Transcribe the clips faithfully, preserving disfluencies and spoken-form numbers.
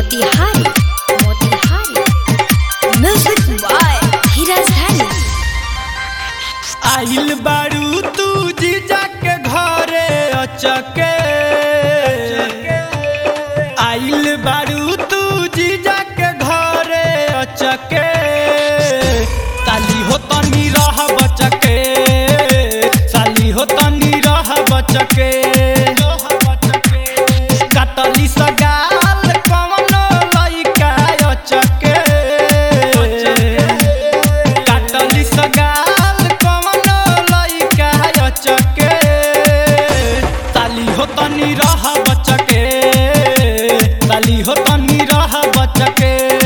Motihari Motihari music by Dheeraj Dhani. आइल बारू तू जीजा के घरे अचके, आइल बारू तू जीजा के घरे अचके, साली हो तनी रह बचके, साली हो तनी रह बचके, कतली सगाल कवनो लइका अचके, कतली सगाल कवनो लइका अचके, साली हो तनी रह बचके, साली हो तनी रह बचके।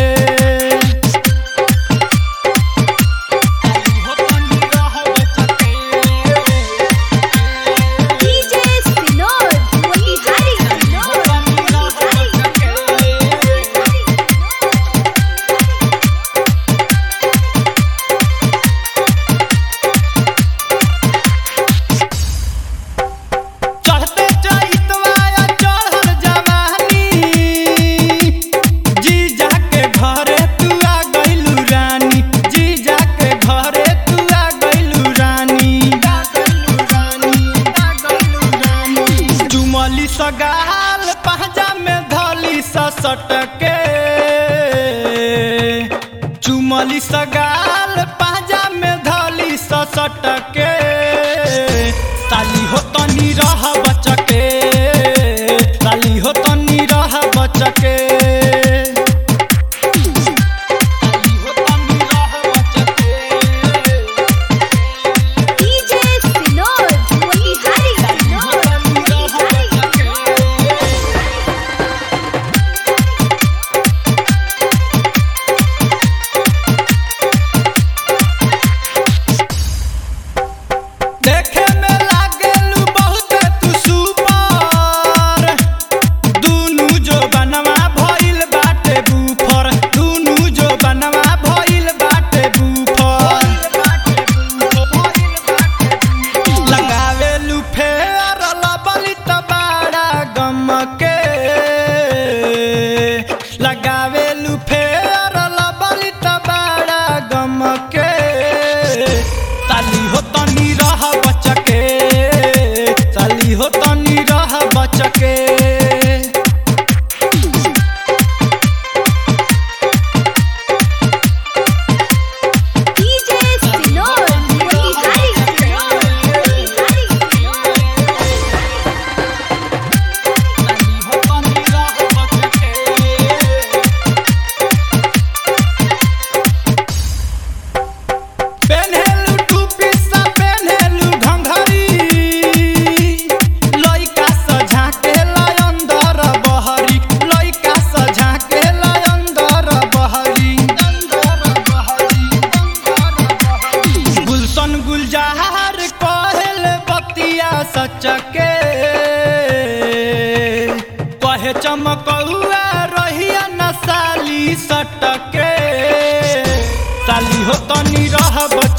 सगाल पहजा में धली सटके, चुमली सगाल पहजा में धली सटके, साली हो तनी रह बचके, साली हो तनी रह बचके। लगावेलू फेर लबली तबाड़ा गम के, साली हो तनी रह बचके, साली हो तनी रह बचके। गुलजार कहल बतिया सचके, कहे चमकौआ रहिया न साली सटके, साली हो तनी रह बचके।